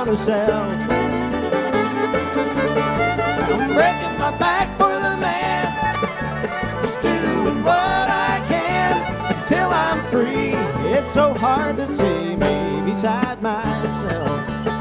on herself. I'm breaking my back for the man, just doing what I can till I'm free. It's so hard to see me beside myself.